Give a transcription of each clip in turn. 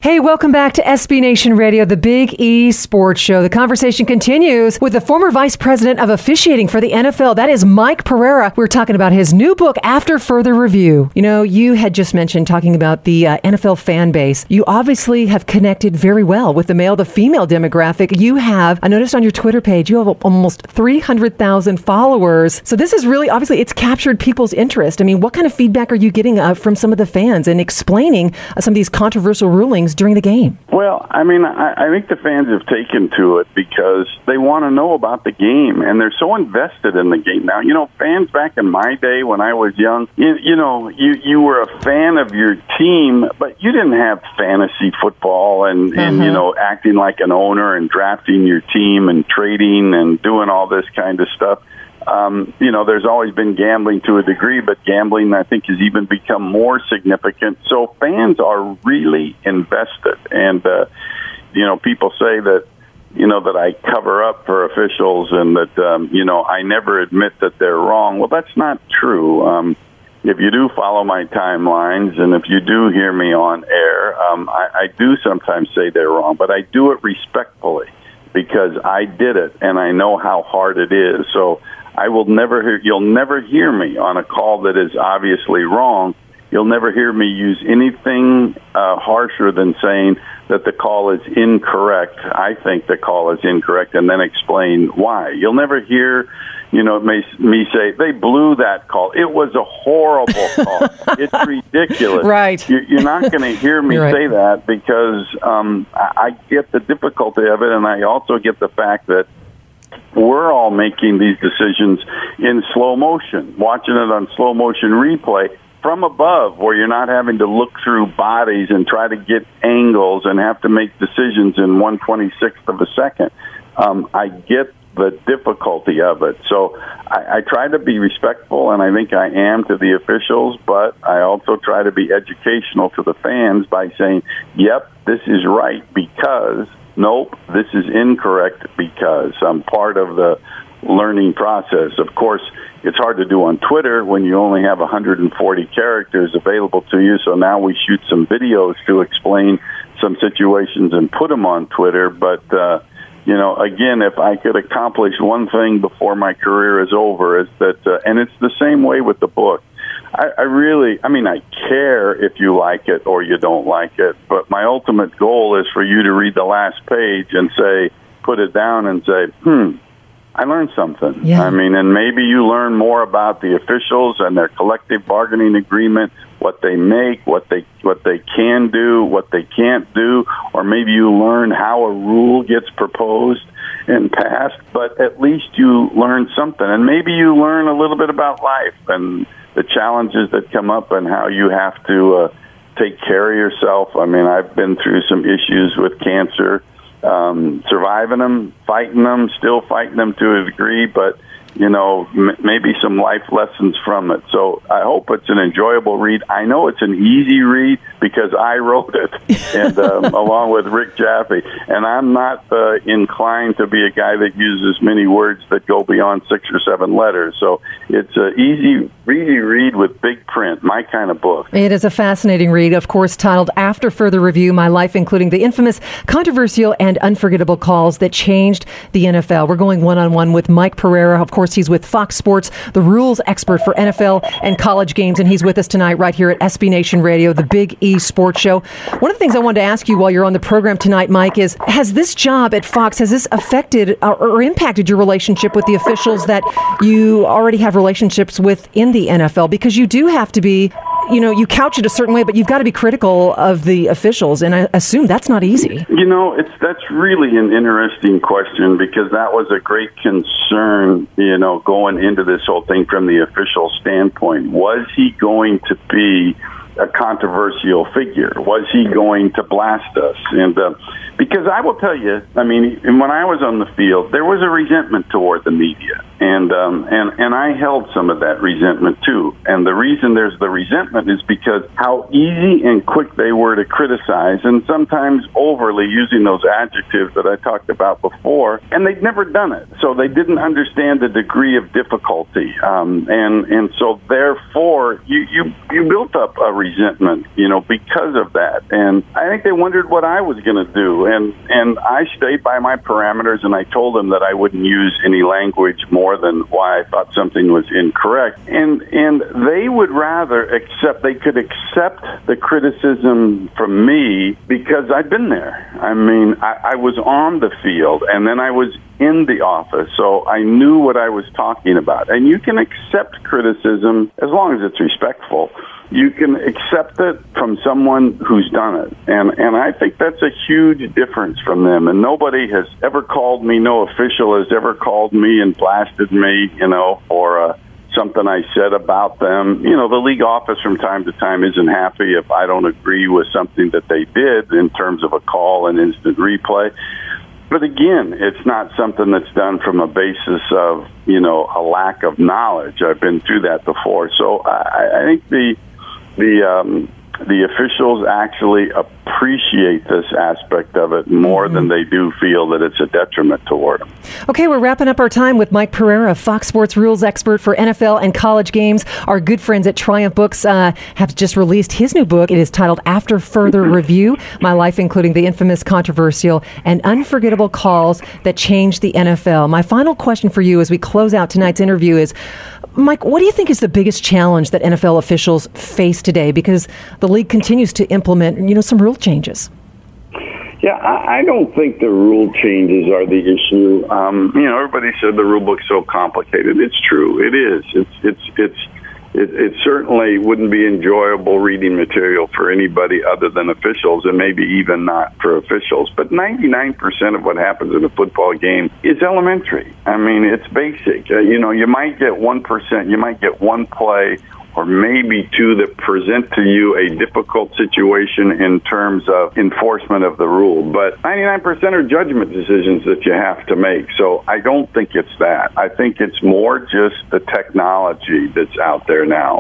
Hey, welcome back to SB Nation Radio, the Big E Sports Show. The conversation continues with the former vice president of officiating for the NFL. That is Mike Pereira. We're talking about his new book, After Further Review. You know, you had just mentioned talking about the NFL fan base. You obviously have connected very well with the male, the female demographic. You have, I noticed on your Twitter page, you have almost 300,000 followers. So this is really, obviously, it's captured people's interest. I mean, what kind of feedback are you getting from some of the fans and explaining some of these controversial rulings during the game? Well, I mean, I think the fans have taken to it because they want to know about the game, and they're so invested in the game now. You know, fans back in my day when I was young, you were a fan of your team, but you didn't have fantasy football and you know, acting like an owner and drafting your team and trading and doing all this kind of stuff. You know, there's always been gambling to a degree, but gambling, I think, has even become more significant. So fans are really invested. And, you know, people say that, you know, that I cover up for officials and that, you know, I never admit that they're wrong. Well, that's not true. If you do follow my timelines and if you do hear me on air, I do sometimes say they're wrong, but I do it respectfully because I did it and I know how hard it is. So I will never hear, you'll never hear me on a call that is obviously wrong. You'll never hear me use anything harsher than saying that the call is incorrect. I think the call is incorrect, and then explain why. You'll never hear, you know, me say, they blew that call. It was a horrible call. It's ridiculous. Right. You're not going to hear me say that because I get the difficulty of it, and I also get the fact that we're all making these decisions in slow motion, watching it on slow motion replay from above, where you're not having to look through bodies and try to get angles and have to make decisions in 1/26th of a second. I get the difficulty of it. So I try to be respectful, and I think I am to the officials, but I also try to be educational to the fans by saying, yep, this is right because, nope, this is incorrect because. I'm part of the learning process. Of course, it's hard to do on Twitter when you only have 140 characters available to you, so now we shoot some videos to explain some situations and put them on Twitter, but you know, again, if I could accomplish one thing before my career is over, is that, and it's the same way with the book. I care if you like it or you don't like it, but my ultimate goal is for you to read the last page and say, put it down and say, I learned something. Yeah. I mean, and maybe you learn more about the officials and their collective bargaining agreement, what they make, what they can do, what they can't do, or maybe you learn how a rule gets proposed and passed, but at least you learn something. And maybe you learn a little bit about life and the challenges that come up and how you have to take care of yourself. I mean, I've been through some issues with cancer, surviving them, fighting them, still fighting them to a degree, but you know, maybe some life lessons from it. So I hope it's an enjoyable read. I know it's an easy read because I wrote it, and along with Rick Jaffe. And I'm not inclined to be a guy that uses many words that go beyond 6 or 7 letters. So it's an easy read with big print, my kind of book. It is a fascinating read, of course, titled After Further Review, My Life, including the infamous, controversial, and unforgettable calls that changed the NFL. We're going one-on-one with Mike Pereira. Of course, he's with Fox Sports, the rules expert for NFL and college games, and he's with us tonight right here at SB Nation Radio, the Big E Sports Show. One of the things I wanted to ask you while you're on the program tonight, Mike, is has this job at Fox, has this affected or impacted your relationship with the officials that you already have relationships with in the NFL? Because you do have to be, you know, you couch it a certain way, but you've got to be critical of the officials, and I assume that's not easy. You know, that's really an interesting question because that was a great concern, you know, going into this whole thing from the official standpoint. Was he going to be a controversial figure? Was he going to blast us? And because I will tell you, I mean, when I was on the field, there was a resentment toward the media. And I held some of that resentment too. And the reason there's the resentment is because how easy and quick they were to criticize, and sometimes overly using those adjectives that I talked about before. And they'd never done it, so they didn't understand the degree of difficulty. And so therefore, you built up a resentment, because of that. And I think they wondered what I was going to do. And I stayed by my parameters, and I told them that I wouldn't use any language more than why I thought something was incorrect. And they would rather they could accept the criticism from me because I'd been there. I mean, I was on the field, and then I was in the office, so I knew what I was talking about. And you can accept criticism as long as it's respectful. You can accept it from someone who's done it. And I think that's a huge difference from them. And nobody has ever called me, no official has ever called me and blasted me, or something I said about them. The league office from time to time isn't happy if I don't agree with something that they did in terms of a call and instant replay. But again, it's not something that's done from a basis of, a lack of knowledge. I've been through that before. So I think the officials actually appreciate this aspect of it more than they do feel that it's a detriment toward them. Okay, we're wrapping up our time with Mike Pereira, Fox Sports rules expert for NFL and college games. Our good friends at Triumph Books have just released his new book. It is titled After Further Review, My Life, including the infamous, controversial, and unforgettable calls that changed the NFL. My final question for you as we close out tonight's interview is, Mike, what do you think is the biggest challenge that NFL officials face today? Because the league continues to implement, some rule changes. Yeah, I don't think the rule changes are the issue. Everybody said the rule book's so complicated. It's true. It is. It certainly wouldn't be enjoyable reading material for anybody other than officials, and maybe even not for officials. But 99% of what happens in a football game is elementary. I mean, it's basic. You might get 1%, you might get one play or maybe two that present to you a difficult situation in terms of enforcement of the rule. But 99% are judgment decisions that you have to make. So I don't think it's that. I think it's more just the technology that's out there now.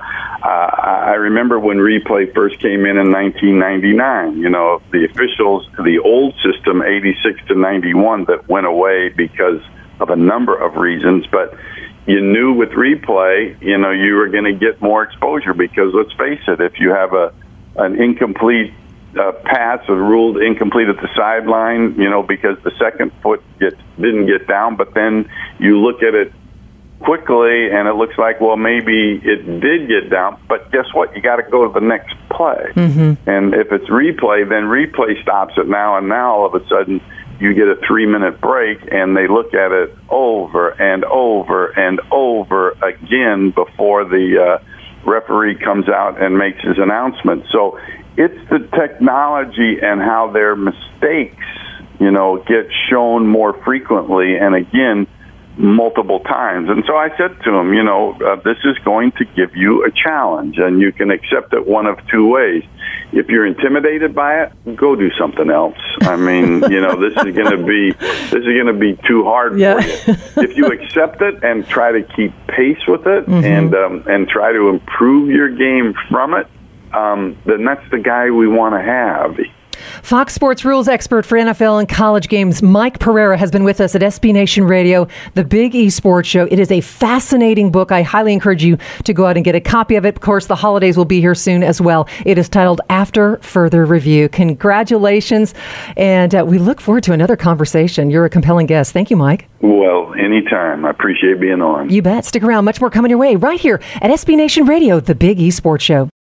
I remember when replay first came in 1999, the officials, the old system, 86 to 91, that went away because of a number of reasons. But you knew with replay, you were going to get more exposure because, let's face it, if you have an incomplete pass ruled incomplete at the sideline, because the second foot didn't get down, but then you look at it quickly and it looks like, well, maybe it did get down, but guess what? You got to go to the next play. Mm-hmm. And if it's replay, then replay stops it now, and now all of a sudden you get a 3-minute break, and they look at it over and over and over again before the referee comes out and makes his announcement. So it's the technology and how their mistakes, get shown more frequently, and again, multiple times. And so I said to him, this is going to give you a challenge, and you can accept it one of two ways. If you're intimidated by it, go do something else. I mean, this is going to be too hard for you. If you accept it and try to keep pace with it, mm-hmm. and try to improve your game from it, then that's the guy we want to have. Fox Sports rules expert for NFL and college games, Mike Pereira, has been with us at SB Nation Radio, the Big E Sports Show. It is a fascinating book. I highly encourage you to go out and get a copy of it. Of course, the holidays will be here soon as well. It is titled After Further Review. Congratulations, and we look forward to another conversation. You're a compelling guest. Thank you, Mike. Well, anytime. I appreciate being on. You bet. Stick around. Much more coming your way right here at SB Nation Radio, the Big E Sports Show.